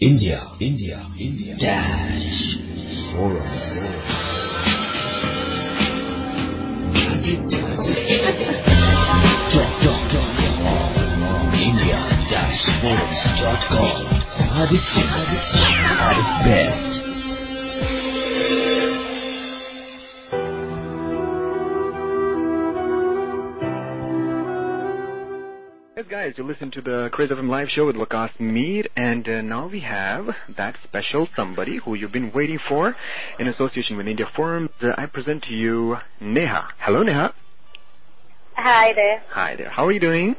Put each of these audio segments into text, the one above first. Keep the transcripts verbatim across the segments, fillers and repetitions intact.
India, India, India Dash Forums. Magic, magic. Talk, talk, talk. India Dash Forums dot com. Magic, magic, at its best. Guys, you listen to the Crazy F M live show with Waqas Mir, and uh, now we have that special somebody who you've been waiting for in association with India Forums. Uh, I present to you Neha. Hello, Neha. Hi there. Hi there. How are you doing?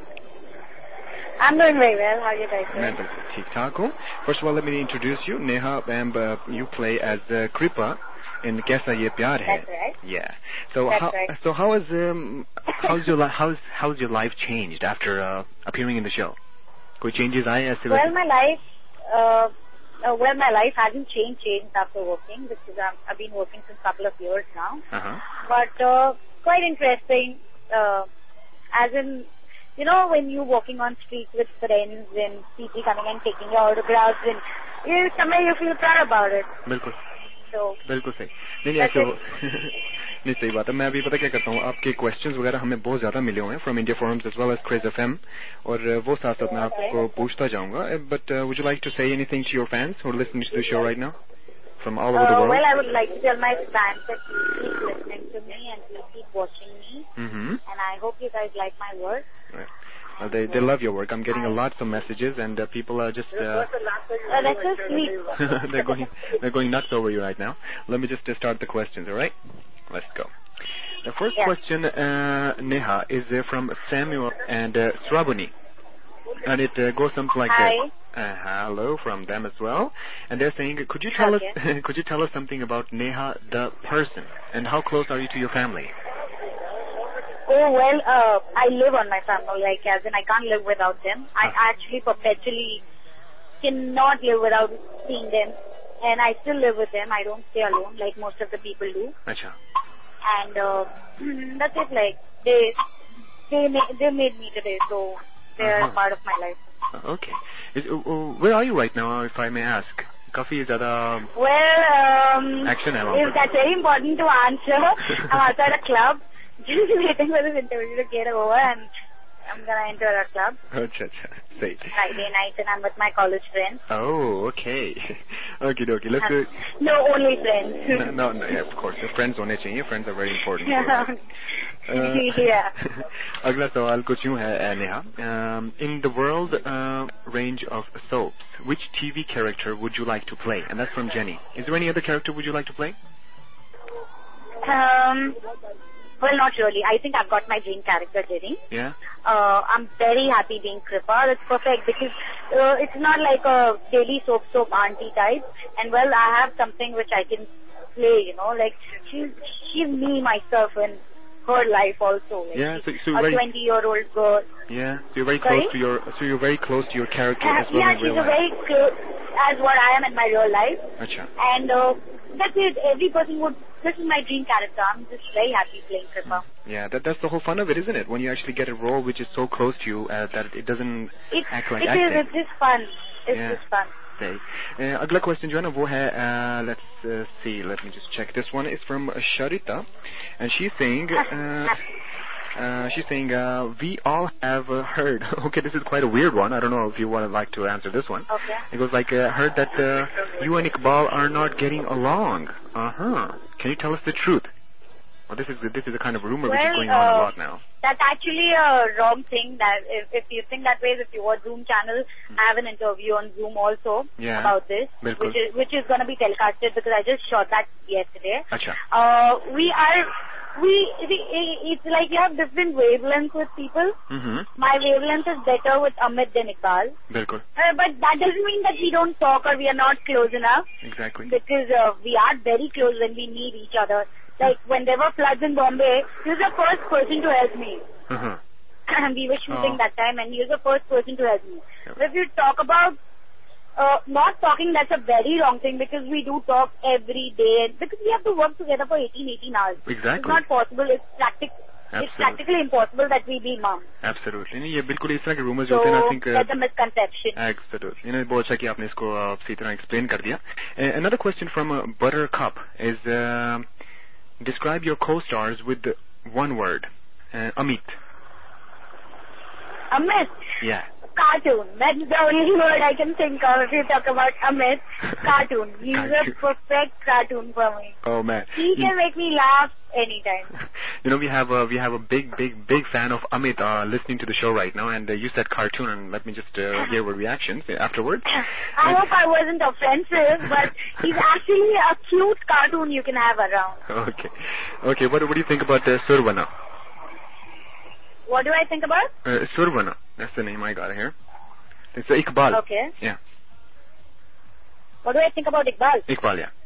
I'm doing very well. How are you guys doing? मैं बिल्कुल ठीक ठाक हूँ. First of all, let me introduce you, Neha, and uh, you play as uh, Kripa in Kaisa Ye Pyar Hai. That's right. Yeah. So That's how right. so how is um how's your li- how's how's your life changed after uh, appearing in the show? कोई changes आए ऐसे? Well, my life, uh, uh, well, my life hasn't changed, changed after working because I'm, I've been working since a couple of years now. Uh-huh. But uh, quite interesting, uh, as in, you know, when you're walking on streets with friends and people coming and taking your autographs, and you, somewhere you feel proud about it. बिल्कुल. So, बिल्कुल सही. नहीं नहीं ऐसे नहीं सही बात है. मैं अभी पता क्या करता हूँ, आपके क्वेश्चंस वगैरह हमें बहुत ज्यादा मिले हुए हैं from India forums as well as Craze FM, और वो साथ साथ मैं आपको पूछता जाऊंगा. But would you like to say anything to your fans who are listening to the show right now from all over the uh, world? well, I would like to tell my fans that please keep listening to me and please keep watching me. Mm-hmm. And I hope you guys like my work. Right. Uh, they they love your work. I'm getting a lots of messages, and uh, people are just uh, Uh, that's so sweet. they're going they're going nuts over you right now. Let me just uh, start the questions. All right, let's go. The first Yeah. question, uh, Neha, is uh, from Samuel and uh, Srabuni, and it uh, goes something like Hi. that. Uh, hello from them as well, and they're saying, could you tell Okay. us could you tell us something about Neha the person, and how close are you to your family? Oh, well, uh, I live on my family, like, as in I can't live without them. I Ah. actually perpetually cannot live without seeing them. And I still live with them. I don't stay alone like most of the people do. Acha. And uh, that's it, like, they they, ma- they made me today, so they're Uh-huh. part of my life. Uh, Okay. Is, uh, uh, where are you right now, if I may ask? Kafi zyada Well, um, action hai wahan is par. that very important to answer? I'm outside a club, just waiting for this interview to get over, and I'm gonna enter a club Acha, acha. Sahi. Friday night, and I'm with my college friends. Oh, okay. Okay, okay. Let's do. No, only friends. No, no, no, yeah, of course. Friends होने चाहिए. Friends are very important. Uh, Yeah. अगला सवाल कुछ यूं है, Neha. Um, in the world uh, range of soaps, which T V character would you like to play? And that's from Jenny. Is there any other character would you like to play? Um, well, not really. I think I've got my dream character, Jenny. Yeah. Uh, I'm very happy being Kripa. It's perfect because uh, it's not like a daily soap soap auntie type. And well, I have something which I can play, you know, like she's, she's me, myself, and her life also. Like Yeah, so, so a very, twenty-year-old girl. yeah, so you're very Sorry? close to your, so you're very close to your character Uh, as well yeah, in she's real a life. very close as what I am in my real life. Acha. And uh, that's it. Every person would, this is my dream character. I'm just very happy playing Kripa. Yeah, that, that's the whole fun of it, isn't it? When you actually get a role which is so close to you uh, that it doesn't It's, act like it acting. is, it's just fun. It's Yeah. just fun. सही. Uh, अगला question जो है ना वो है, uh, let's uh, see, let me just check. This one is from uh, Sharita, and she's saying, uh, uh, she's saying, uh, we all have uh, heard. Okay, this is quite a weird one. I don't know if you want to like to answer this one. Okay. It goes like, uh, heard that uh, you and Iqbal are not getting along. Uh huh. Can you tell us the truth? Well, this is this is a kind of rumor which is Well, going on a uh, lot now. That's actually a wrong thing. That if, if you think that way, if you watch Zoom channel, I have an interview on Zoom also Yeah. about this, Bilkul. which is which is going to be telecasted because I just shot that yesterday. Acha. Uh, we are we we- it's like you have different wavelengths with people. Mm-hmm. My wavelength is better with Amit than Iqbal. बिल्कुल. Uh, but that doesn't mean that we don't talk or we are not close enough. Exactly. Because uh, we are very close when we need each other. Like when there were floods in Bombay, he was the first person to help me. Uh-huh. We were shooting Oh. that time and he was the first person to help me. Yep. But if you talk about uh, not talking, that's a very wrong thing because we do talk every day. Because we have to work together for eighteen, eighteen hours. Exactly. It's not possible. It's practic- It's practically impossible that we be mom. Absolutely. नहीं, ये बिल्कुल इस तरह के rumors So, होते हैं. I think that's a misconception. Absolutely. You know, बहुत अच्छा कि आपने इसको सही तरह explain कर दिया. Another question from uh, Buttercup is uh, describe your co-stars with one word. Uh, Amit. Amit? Yeah. Cartoon. That's the only word I can think of if you talk about Amit. Cartoon. He's Cartoon. a perfect cartoon for me. Oh man. He you, can make me laugh anytime. You know, we have a, we have a big, big, big fan of Amit uh, listening to the show right now, and uh, you said cartoon, and let me just uh, hear your reactions afterwards. I hope I wasn't offensive, but he's actually a cute cartoon you can have around. Okay. Okay, what, what do you think about uh, Survana? What do I think about? Uh, Survana. That's the name I got here. It's uh, Iqbal. Okay. Yeah. What do I think about Iqbal? Iqbal, yeah.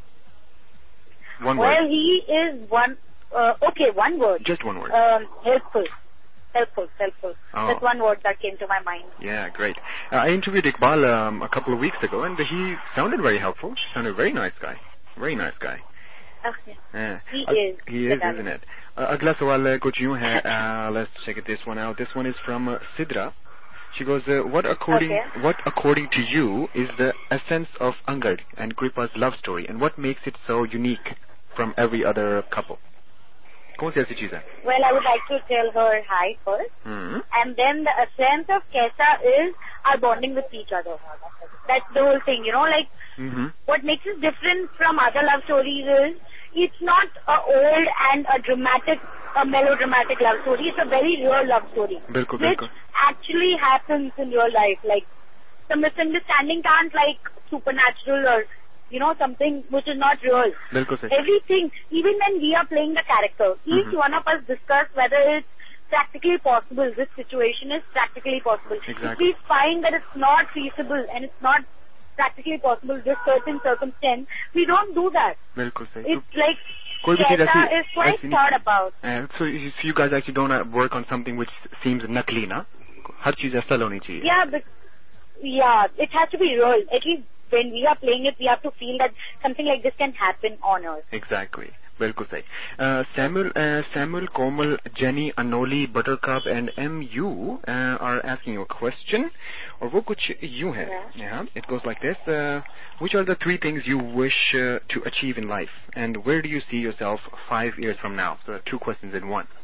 One well, word. Well, he is one, uh, okay, one word. Just one word. Um, helpful. Helpful, helpful. Oh. That's one word that came to my mind. Yeah, great. Uh, I interviewed Iqbal um, a couple of weeks ago, and he sounded very helpful. Sounded a very nice guy. Very nice guy. Okay. Yeah. He uh, is. He is, isn't it? Uh, अगला सवाल कुछ यूं है. Uh, let's check this one out. This one is from uh, Sidra. She goes, uh, what according okay. what according to you is the essence of Angad and Kripa's love story, and what makes it so unique from every other couple? कौन सी ऐसी चीज है? Well, I would like to tell her hi first, mm-hmm. and then the essence of Kaisa is our bonding with each other. That's the whole thing, you know, like mm-hmm. what makes it different from other love stories is it's not a old and a dramatic, a melodramatic love story. It's a very real love story, bilkul, which bilkul. actually happens in real life. Like the misunderstanding can't like supernatural or you know something which is not real. Bilkul, sir. Everything, even when we are playing the character, each mm-hmm. one of us discuss whether it's practically possible. This situation is practically possible. Exactly. If we find that it's not feasible and it's not practically possible, this certain circumstance, we don't do that. Bilkul, sir. It's like कोई भी चीज ऐसी is quite thought about. Uh, so, you, so you guys actually don't uh, work on something which seems nakli, na? हर चीज ऐसा होनी चाहिए. Yeah, but yeah, it has to be real. At least when we are playing it, we have to feel that something like this can happen on Earth. Exactly. बिल्कुल सही. uh, Samuel, uh, Samuel, Komal, Jenny, Anoli, Buttercup, and M U uh, are asking you a question. और वो कुछ यूं है. Yeah. Yeah. It goes like this. Uh, which are the three things you wish uh, to achieve in life, and where do you see yourself five years from now? So two questions in one.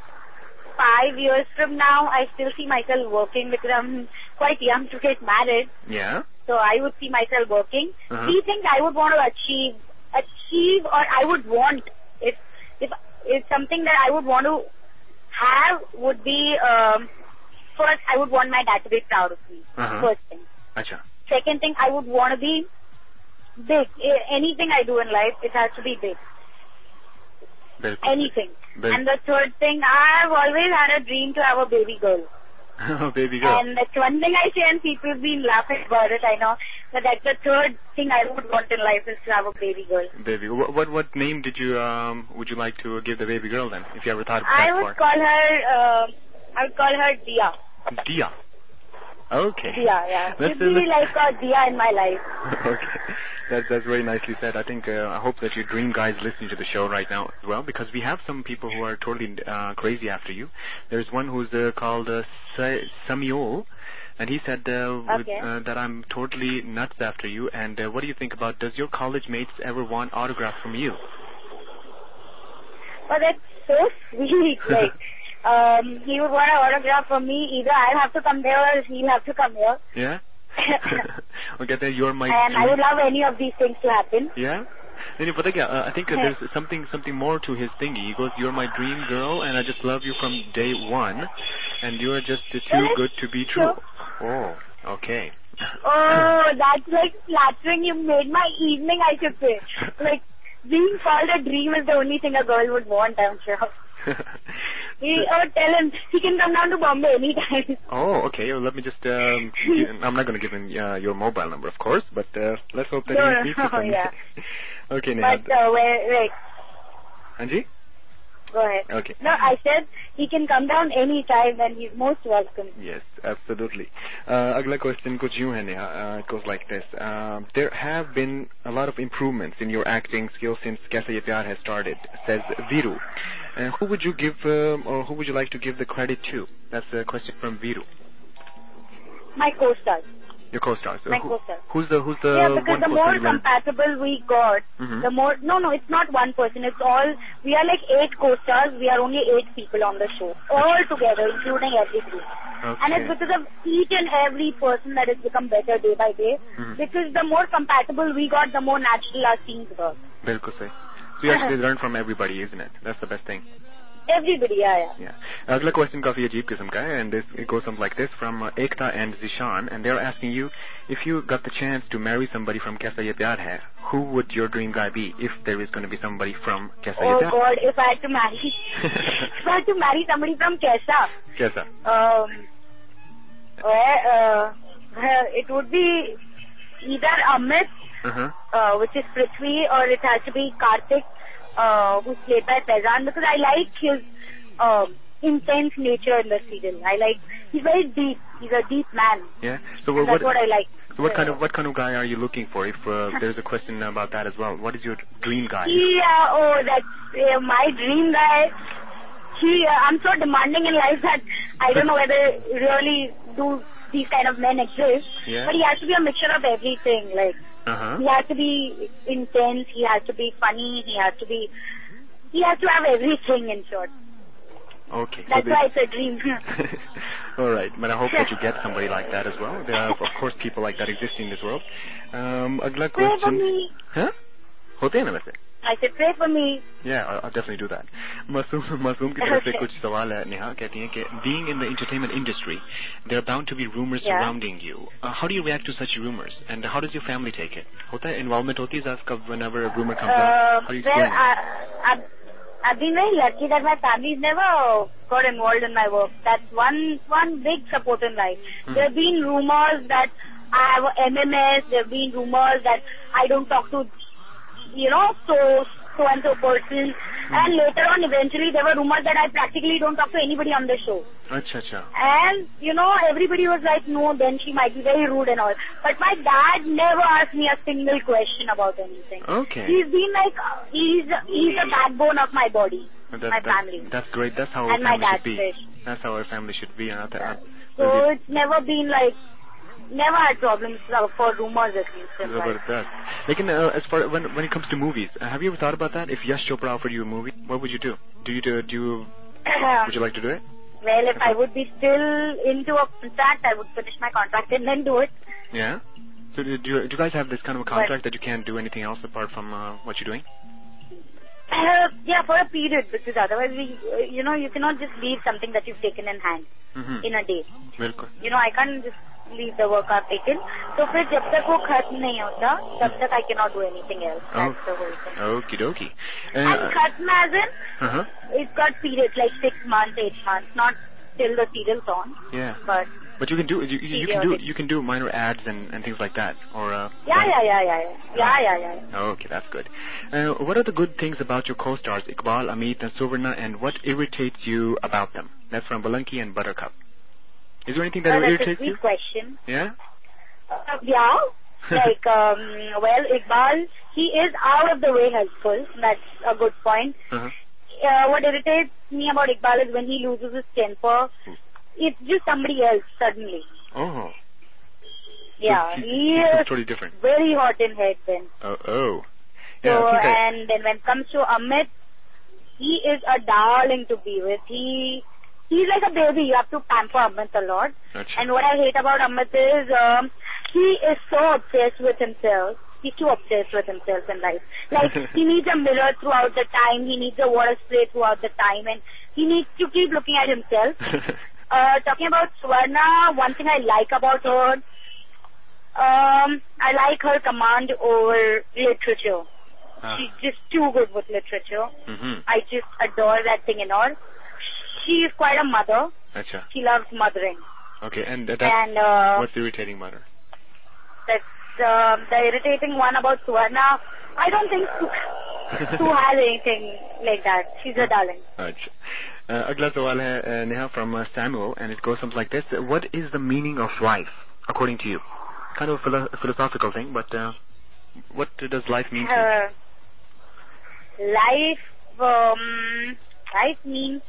Five years from now, I still see myself working because I'm quite young to get married. Yeah. So I would see myself working. Uh-huh. Three things I would want to achieve, achieve or I would want, if if if something that I would want to have would be, um, first I would want my dad to be proud of me. Uh-huh. First thing. Acha. Second thing, I would want to be big. Anything I do in life, it has to be big. Bilkul. Anything. Bilkul. And the third thing, I've always had a dream to have a baby girl. Oh, baby girl. And that's one thing I say, and people have been laughing about it, I know. But that's the third thing I would want in life is to have a baby girl. Baby. What what, what name did you um would you like to give the baby girl then? If you ever thought I that would far. call her, uh, I would call her Dia. Dia. Okay. Dia, yeah. That's, She'd be uh, like a Dia in my life. Okay. That's, that's very nicely said. I think, uh, I hope that your dream guys listening to the show right now as well, because we have some people who are totally uh, crazy after you. There's one who's uh, called uh, Sa- Samuel, and he said uh, with, Okay. uh, that I'm totally nuts after you, and uh, what do you think about, does your college mates ever want autograph from you? Oh, that's so sweet. Like, um, he would want an autograph from me. Either I'll have to come there or he'll have to come here. Yeah? Okay, then you're my And dream. I would love any of these things to happen. Yeah? Then you put uh, I think uh, there's something something more to his thingy. He goes, "You're my dream girl, and I just love you from day one, and you're just uh, too Well, good to be true." Oh, okay. Oh, that's like flattering. You made my evening, I should say. Like, being called a dream is the only thing a girl would want, I'm sure. He, oh, tell him he can come down to Bombay anytime. Oh, okay. Well, let me just. Um, give, I'm not going to give him uh, your mobile number, of course, but uh, let's hope that No, he no, meets no, you someday. yeah. Okay, Neha. But, uh, wait, wait. Anji? Go ahead. Okay. No, I said he can come down anytime and he's most welcome. Yes, absolutely. Uh, agla question kuch यूं है Neha. Uh, it goes like this. Uh, there have been a lot of improvements in your acting skills since Kaisa Ye Pyar has started, says Viru. Uh, who would you give, um, or who would you like to give the credit to? That's a question from Viru. My co-stars. Your co-stars. My who, co-stars. Who's the who's the Yeah, because one the co-star more you like? compatible we got, Mhm. the more... No, no, it's not one person. It's all... We are like eight co-stars. We are only eight people on the show. All together, including everybody. Okay. And it's because of each and every person that has become better day by day. Mhm. Because the more compatible we got, the more natural our scenes got. Bilkul sahi. So you actually learn from everybody, isn't it? That's the best thing. Everybody, yeah, yeah. Yeah. Agla question काफी अजीब किस्म का है, and this it goes something like this from uh, Ekta and Zishan, and they're asking you if you got the chance to marry somebody from Kaisa Ye Pyar Hai, who would your dream guy be if there is going to be somebody from Kaisa Ye Oh Pyar? God, if I had to marry, if I had to marry somebody from Kaisa, Kaisa? um, well, uh, uh, it would be either Amit, Uh-huh. uh, which is Prithvi, or it has to be Karthik, uh, who's played by Faizan, because I like his um, intense nature in the serial. I like, he's very deep. He's a deep man. Yeah. So And what? that's what I like. So what kind of what kind of guy are you looking for? If uh, there's a question about that as well, what is your dream guy? Yeah, oh, that's uh, my dream guy. He, uh, I'm so demanding in life that I don't know whether really do these kind of men exist. Yeah. But he has to be a mixture of everything. Like, Uh-huh. he has to be intense, he has to be funny, he has to be, he has to have everything in short. Okay. That's so why it's a dream. All right, but I hope that you get somebody like that as well. There are, of course, people like that existing in this world. Um, अगला Pray for question. me. Huh? होते हैं ना वैसे? I said, pray for me. Yeah, I'll, I'll definitely do that. मासूम मासूम की तरफ से Okay. कुछ सवाल है नेहा कहती हैं कि being in the entertainment industry, there are bound to be rumors Yeah. surrounding you. Uh, how do you react to such rumors, and how does your family take it? होता है involvement होती है आपका whenever a rumor comes Uh, out? How do you well, explain it? I, I've, I've been very lucky that my family's never got involved in my work. That's one one big support in life. Hmm. There have been rumors that I have a M M S. There have been rumors that I don't talk to, you know, so so and so person. And later on, eventually, there were rumors that I practically don't talk to anybody on the show. अच्छा अच्छा. And, you know, everybody was like, no, then she might be very rude and all. But my dad never asked me a single question about anything. Okay. He's been like, uh, he's, he's the backbone of my body, That, my that, family. That's great. That's how And our my family should dad's be. fish. That's how our family should be. And I, I, So it's never been like, never had problems uh, for rumors at least in life. Zabardast. Lekin, uh, as far when when it comes to movies, uh, have you ever thought about that? If Yash Chopra offered you a movie, what would you do? Do you do? do you, would you like to do it? Well, if I would be still into a contract, I would finish my contract and then do it. Yeah. So do, do, you, do you guys have this kind of a contract that you can't do anything else apart from uh, what you're doing? Uh, yeah, for a period, because otherwise, we, uh, you know, you cannot just leave something that you've taken in hand Mm-hmm. in a day. Bilkul. You know, I can't just leave the work I've taken. So फिर जब तक वो खत्म नहीं होता, तब तक I cannot do anything else. That's Oh. the whole thing. Okie dokie. And Uh, खत्म as in, uh-huh. it's got periods like six months, eight months, not till the serial's on. Yeah. But But you can do you, you, you can do Periodic. you can do minor ads and, and things like that, or uh. yeah, that- yeah, yeah, yeah, yeah, yeah, yeah, yeah. yeah. Okay, that's good. Uh, what are the good things about your co-stars Iqbal, Amit, and Suvarna, and what irritates you about them? That's from Balanki and Buttercup. Is there anything that Uh, that's a irritates sweet you? question. Yeah. Uh, yeah, like, um, well, Iqbal, he is out of the way helpful. That's a good point. Uh-huh. Uh, what irritates me about Iqbal is when he loses his temper. It's just somebody else suddenly. Oh. Yeah, So he- he he's is totally different. very hot in head then. Oh. oh. So, Yeah. I think I- and then when it comes to Amit, he is a darling to be with. He, he's like a baby. You have to pamper Amit a lot. Achha. And what I hate about Amit is, um, he is so obsessed with himself. He's too obsessed with himself in life. Like, he needs a mirror throughout the time. He needs a water spray throughout the time. And he needs to keep looking at himself. Uh, talking about Swarna, one thing I like about her, um, I like her command over literature. Ah. She's just too good with literature. Mm-hmm. I just adore that thing in her. She is quite a mother. Achha. She loves mothering. Okay, and uh, that's And uh, what's irritating about her? that's uh, the irritating one about Suvarna. I don't think Su, Su has anything like that. She's a darling. Achha. Uh, अगला सवाल है uh, Neha from uh, Samuel, and it goes something like this: what is the meaning of life, according to you? Kind of a philo- philosophical thing, but uh, what does life mean to you? Uh, life, um, Life means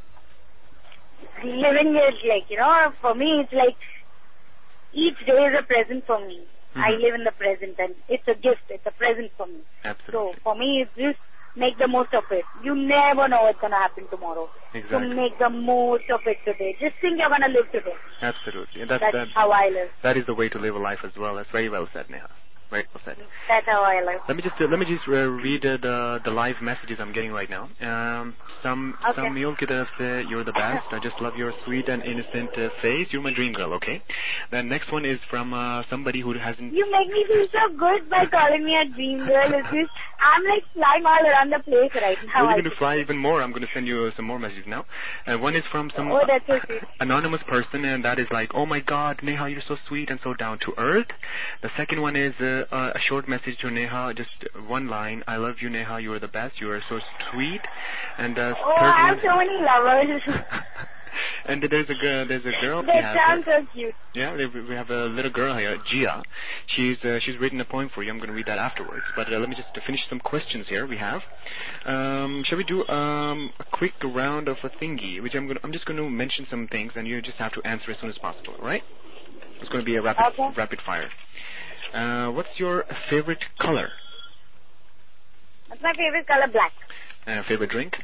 living it like, you know, for me it's like each day is a present for me. Mm-hmm. I live in the present and it's a gift, it's a present for me. Absolutely. So for me it's just make the most of it. You never know what's going to happen tomorrow. Exactly. So make the most of it today. Just think you're going to live today. Absolutely. And that, That's that, how I live. That is the way to live a life as well. That's very well said, Neha. Very well said. That's how I live. Let me just uh, let me just uh, read uh, the the live messages I'm getting right now. Um, some Okay. some mule ki taraf se, you're the best. I just love your sweet and innocent uh, face. You're my dream girl. Okay. The next one is from uh, somebody who hasn't. You make me feel so good by calling me a dream girl. It's just, I'm like flying all around the place right now. Well, you're going to fly even more. I'm going to send you uh, some more messages now. Uh, one is from some oh, that's so sweet. anonymous person, and that is like, oh my God, Neha, you're so sweet and so down to earth. The second one is uh, uh, a short message to Neha, just one line. I love you, Neha. You are the best. You are so sweet. And uh, oh, third I have one, so many lovers. and there's a girl. There's a girl. That sounds so cute. Yeah, we have a little girl here, Gia. She's uh, she's written a poem for you. I'm going to read that afterwards. But uh, let me just finish some questions here. We have. Um, shall we do um, a quick round of a thingy? Which I'm going. I'm just going to mention some things, and you just have to answer as soon as possible. All right? It's going to be a rapid okay. rapid fire. Uh, what's your favorite color? What's my favorite color? Black. Uh, favorite drink?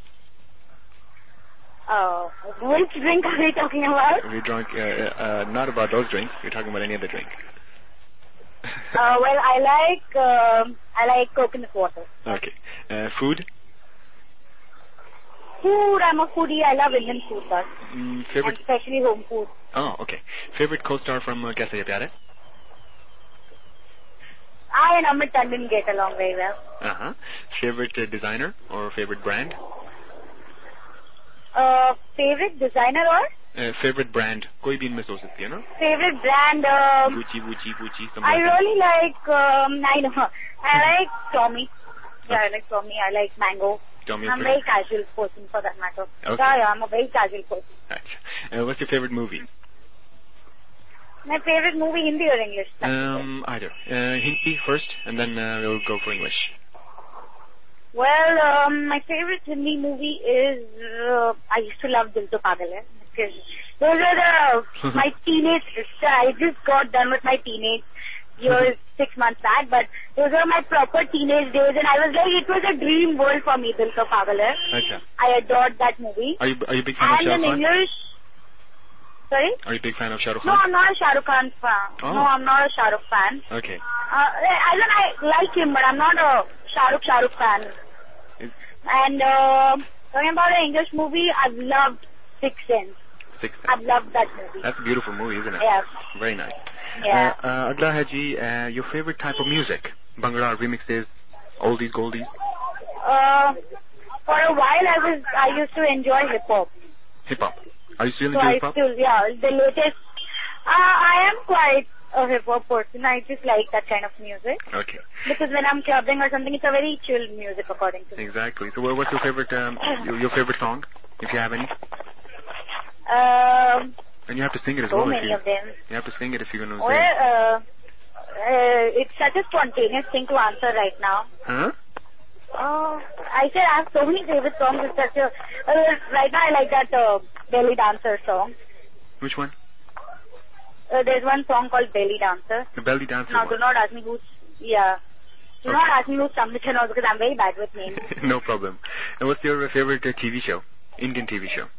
Oh, which drink are we talking about? We drunk, uh, uh, not about those drinks. We're talking about any other drink. uh, well, I like, uh, I like coconut water. Okay. Uh, food? Food, I'm a foodie. I love Indian food, but mm, favorite, especially home food. Oh, okay. Favorite co-star from uh, Kaisa Ye Pyar Hai? I and Amit Tandon get along very well. Uh-huh. Favorite uh, designer or favorite brand? Uh, favorite designer or? Uh, favorite brand. कोई भी इनमें सोच सकती है ना? Favorite brand, um, Gucci, Gucci, Gucci. I really like, um, I know, I like Tommy. Yeah, okay. I like Tommy. I like Mango. Tommy I'm a very casual person for that matter. Okay. Yeah, yeah, I'm a very casual person. Uh, what's your favorite movie? My favorite movie, Hindi or English? Um, either. Uh, Hindi first, and then uh, we'll go for English. Well, um, my favorite Hindi movie is, uh, I used to love Dil To Pagal Hai. Because those are the, my teenage, I just got done with my teenage years six months back, but those are my proper teenage days, and I was like, it was a dream world for me, Dil To Pagal Hai. Okay. I adored that movie. Are you, are you a big fan and of Shah Rukh in Khan? English, sorry? Are you a big fan of Shah Rukh No, Khan? I'm not a Shah Rukh Khan fan. Oh. No, I'm not a Shah Rukh fan. Okay. Uh, as in, I like him, but I'm not a Shah Rukh, Shah Rukh fan. Is, And uh, talking about an English movie, I've loved Sixth Sense. Sixth Sense. I've loved that movie. That's a beautiful movie, isn't it? Yeah. Very nice. Yeah. Uh, uh, Agla Haji, uh, your favorite type of music? Bhangra, remixes, oldies, goldies? Uh, for a while, I was I used to enjoy hip hop. Hip hop. Are you still So into I hip hop? still, yeah, the latest. Uh, I am quite a hip hop person. I just like that kind of music. Okay. Because when I'm clubbing or something, it's a very chill music according to me. Exactly. So, what's your favorite um, your, your favorite song, if you have any? Um, And you have to sing it as so well. many if you, of them. You have to sing it if you're going to Well, sing. uh, uh, it's such a spontaneous thing to answer right now. Huh? Oh, I said I have so many favorite songs. It's such a, uh, right now I like that uh, Belly Dancer song. Which one? Uh, there's one song called Belly Dancer. The belly dancer Now, one. do not ask me who's, yeah. Do Okay. not ask me who's sung it and all because I'm very bad with names. No problem. And what's your favorite uh, T V show? Indian T V show?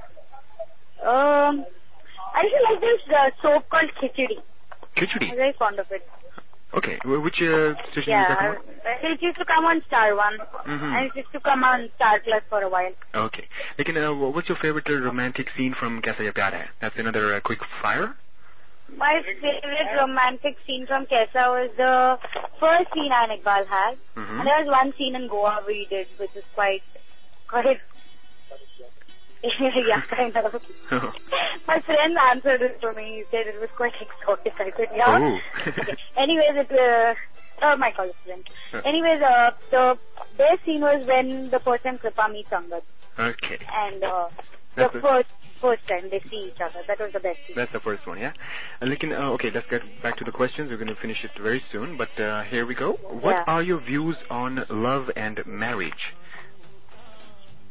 Um, I used to like this uh, soap called Khichdi. Khichdi? I'm very fond of it. Okay. Wh- Which uh, station Yeah, is that on? uh, it used to come on Star One. Mm-hmm. And it used to come on Star Plus for a while. Okay. Like, uh, what's your favorite uh, romantic scene from Kaisa Ye Pyar Hai? That's another uh, quick fire? My favorite romantic scene from Kaisa was the first scene I and Iqbal had. Mm-hmm. And there was one scene in Goa we did, which is quite, quite, yeah, kind of. My friend answered it for me. He said it was quite exotic. I said, yeah. Oh. Okay. Anyways, it, uh, oh, my college friend. Anyways, uh, the best scene was when the first time Kripa meets Angad. Okay. And, uh, the That's a- first, first time they see each other. That was the best scene. That's the first one, yeah? Uh, lekin, uh, okay, let's get back to the questions. We're going to finish it very soon, but uh, here we go. What Yeah. are your views on love and marriage?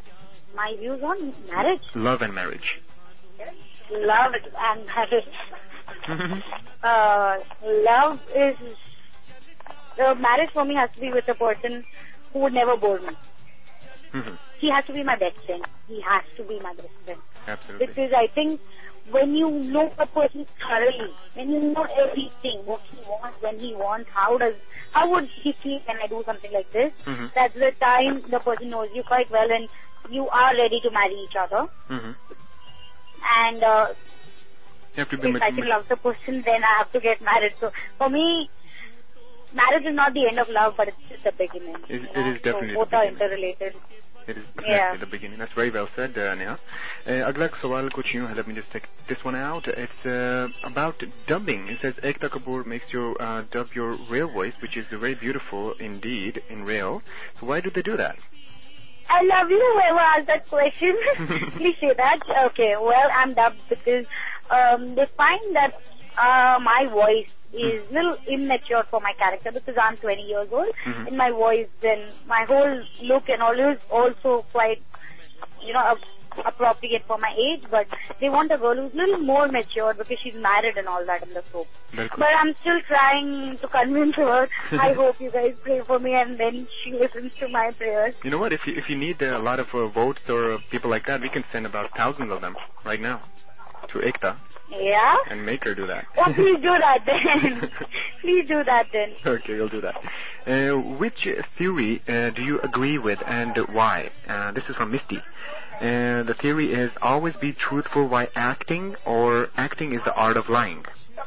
my views on marriage. Love and marriage. Love and marriage. uh, love is... Uh, marriage for me has to be with a person who would never bore me. Mm-hmm. He has to be my best friend. He has to be my best friend. Absolutely. Because I think when you know a person thoroughly, when you know everything, what he wants, when he wants, how does, how would he feel when I do something like this, mm-hmm. that's the time the person knows you quite well and you are ready to marry each other. Mm-hmm. And uh, you have to be if much, I can love the person, then I have to get married. So for me, marriage is not the end of love, but it's just the beginning. It, it is definitely so both the are beginning. interrelated. It is definitely yeah. the beginning. That's very well said, uh, Neha. Uh, agla sawal kuch यूं है. Let me just take this one out. It's uh, about dubbing. It says Ekta Kapoor makes you uh, dub your real voice, which is very beautiful indeed in real. So why do they do that? I love you, whoever asked that question. Please say that. Okay, well, I'm dubbed because um, they find that uh, my voice is a little immature for my character because I'm twenty years old. Mm-hmm. And my voice and my whole look and all is also quite, you know, appropriate for my age. But they want a girl who's a little more mature because she's married and all that in the soap. But I'm still trying to convince her. I hope you guys pray for me and then she listens to my prayers. You know what? If you, if you need uh, a lot of uh, votes or uh, people like that, we can send about thousands of them right now to Ekta. Yeah? And make her do that. Oh, please do that then. Please do that then. Okay, we'll do that. Uh, which theory uh, do you agree with and why? Uh, this is from Misty. Uh, the theory is always be truthful while acting, or acting is the art of lying.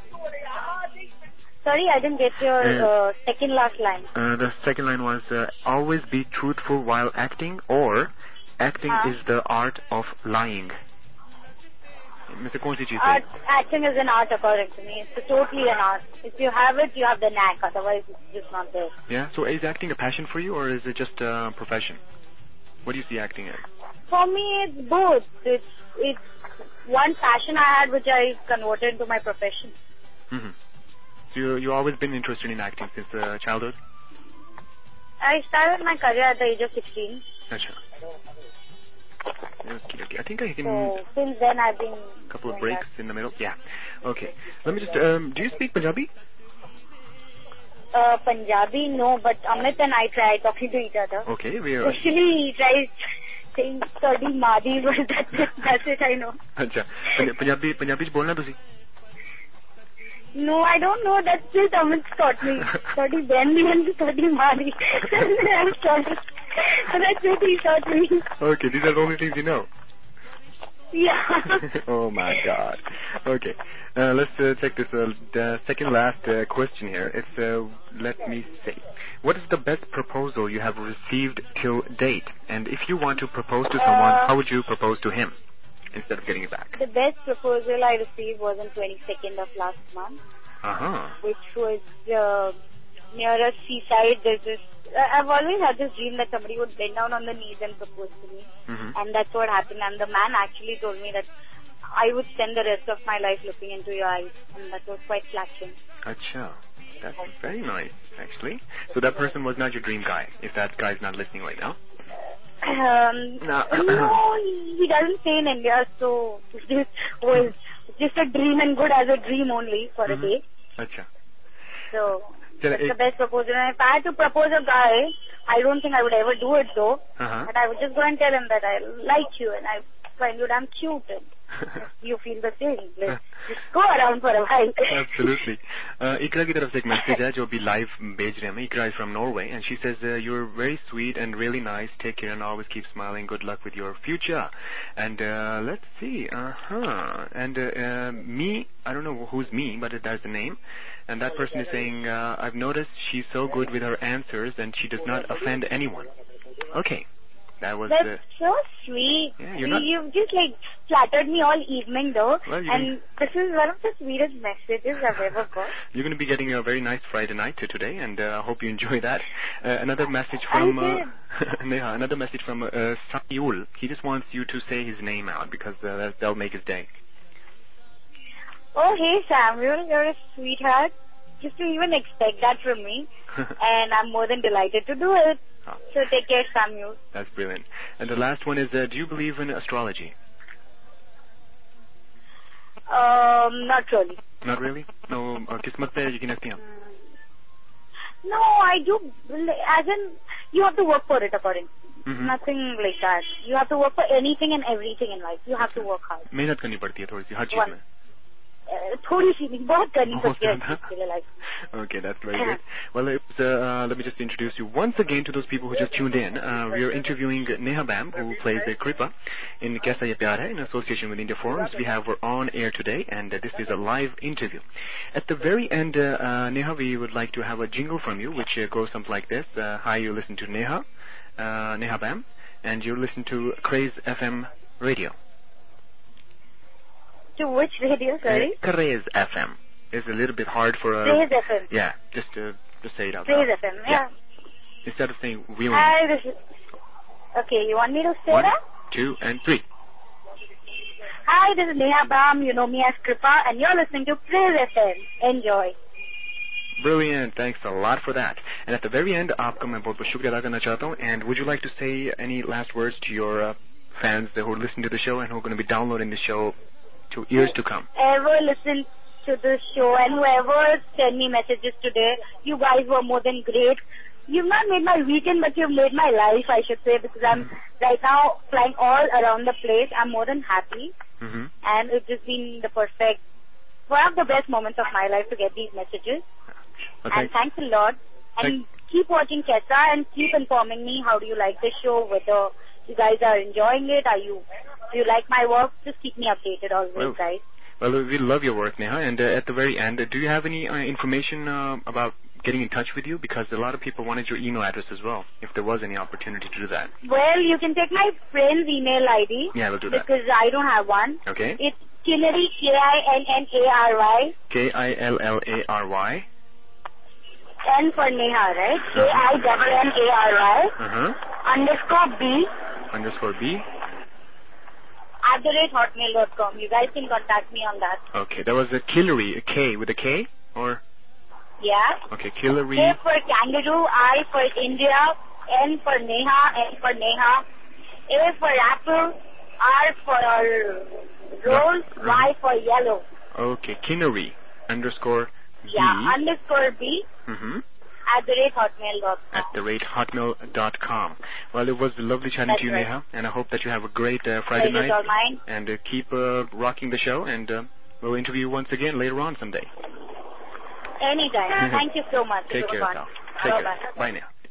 Sorry, I didn't get your uh, uh, second last line. Uh, the second line was uh, always be truthful while acting, or acting huh? is the art of lying. Mister कौन सी चीज़ Art, acting is an art according to me. It's totally an art. If you have it, you have the knack. Otherwise, it's just not there. Yeah. So is acting a passion for you, or is it just a profession? What do you see acting as? For me, it's both. It's it's one passion I had, which I converted into my profession. Mm-hmm. So you you always been interested in acting since uh, childhood? I started my career at the age of sixteen. Achha. Okay, okay. I think I can... So, since then I've been... couple of breaks that. In the middle? Yeah. Okay. Let me just... Um, do you speak Punjabi? Uh, Punjabi, no, but Amit and I try talking to each other. Okay, we are... Actually, he tries saying study Madi, but that's it, that's it, I know. Achha. Punjabi, Punjabi ch bolna tusi? No, I don't know. That's just Amit taught me. Study Bendy and study Madi. I'm sorry. That's what he taught me. Okay, these are the only things you know. Yeah. Oh my God. Okay, uh, let's uh, take this uh, the second last uh, question here. It's uh, let me see. What is the best proposal you have received till date? And if you want to propose to someone, uh, how would you propose to him instead of getting it back? The best proposal I received was on twenty-second of last month. Uh huh. Which was uh, near a seaside. There's this. I've always had this dream that somebody would bend down on the knees and propose to me. Mm-hmm. And that's what happened. And the man actually told me that I would spend the rest of my life looking into your eyes. And that was quite flattering. Acha. That's very nice, actually. So that person was not your dream guy, if that guy's not listening right now? Um, no, no he doesn't stay in India, so this was just a dream and good as a dream only for mm-hmm. a day. Acha. So... that's the best proposal. And if I had to propose a guy, I don't think I would ever do it though. Uh-huh. But I would just go and tell him that I like you and I find you damn cute and you feel the same. Let's just go around for a while. Absolutely. Uh, Ikra की तरफ से एक message है जो अभी live भेज रहे हैं. Ikra is from Norway and she says uh, you're very sweet and really nice. Take care and always keep smiling. Good luck with your future. And uh, let's see. Uh huh. And uh, uh, me, I don't know who's me, but that's the name. And that person is saying, uh, I've noticed she's so good with her answers and she does not offend anyone. Okay. That was That's uh, so sweet. Yeah, you're not... You've just like flattered me all evening though. Well, and this is one of the sweetest messages I've ever got. You're going to be getting a very nice Friday night today and I uh, hope you enjoy that. Uh, another message from... I did. Uh, Neha, another message from uh, Samuel. He just wants you to say his name out because uh, that, that'll make his day. Oh, hey Samuel, you're a sweetheart. Just to even expect that from me. And I'm more than delighted to do it. Oh. So take care, Samuel. That's brilliant. And the last one is, uh, do you believe in astrology? Um, not really. Not really? No, uh, kismat pe yakin rakhti hain aap? No, I do, as in, you have to work for it according. Mm-hmm. Nothing like that. You have to work for anything and everything in life. You have okay. to work hard. मेहनत करनी पड़ती है थोड़ी सी हर चीज में. Uh, थोड़ी सी नहीं, बहुत करनी पड़ती है हर चीज के लिए life. Okay, that's very good. Well, it was, uh, let me just introduce you once again to those people who just tuned in. Uh, we are interviewing Neha Bam, who plays the Kripa in Kaisa Ye Pyar Hai, in association with India Forums. We have her on air today, and uh, this is a live interview. At the very end, uh, uh, Neha, we would like to have a jingle from you, which uh, goes something like this. Uh, hi, you listen to Neha, uh, Neha Bam, and you listen to Craze F M radio. To which radio, sorry? Uh, Craze F M. It's a little bit hard for a... Craze F M. Yeah, just to, to say it out Craze loud. F M, yeah. yeah. Instead of saying wheeling. Hi, this is... Okay, you want me to say One, that? two, and three. Hi, this is Neha Bam. You know me as Kripa, and you're listening to Craze F M. Enjoy. Brilliant. Thanks a lot for that. And at the very end, आपका मैं बहुत बहुत शुक्रिया अदा करना चाहता हूँ. And would you like to say any last words to your uh, fans who are listening to the show and who are going to be downloading the show to years to come? Ever listen to the show and whoever sent me messages today, you guys were more than great. You've not made my weekend, but you've made my life, I should say, because I'm mm-hmm. right now flying all around the place. I'm more than happy. Mm-hmm. And it's just been the perfect, one of the best moments of my life to get these messages. Okay. And thanks a lot. And Thank- keep watching Kessa and keep informing me how do you like the show, whether you guys are enjoying it, are you, do you like my work? Just keep me updated always, well, guys. Well, we love your work, Neha. And uh, at the very end, uh, do you have any uh, information uh, about getting in touch with you? Because a lot of people wanted your email address as well, if there was any opportunity to do that. Well, you can take my friend's email I D. Yeah, we'll do that. Because I don't have one. Okay. It's Kinnary, K I N N A R Y. K I L L A R Y. N for Neha, right? K I N N A R Y. Uh-huh. Underscore B. Underscore B. At the rate hotmail dot com. You guys can contact me on that. Okay, that was a Killary, a K with a K, or? Yeah. Okay, Killary. K for kangaroo, I for India, N for Neha, N for Neha, A for apple, R for rose, Ra- Y for yellow. Okay, Kinnary underscore B. Yeah, underscore B. Mm-hmm. At the rate hotmail dot com. At the rate hotmail dot com. Well, it was lovely chatting That's to you, right. Neha, and I hope that you have a great uh, Friday Pleasure's night. all mine. And uh, keep uh, rocking the show, and uh, we'll interview you once again later on someday. Anytime. Thank you so much. Take It was care, fun. pal. Take Bye-bye. care. Bye now.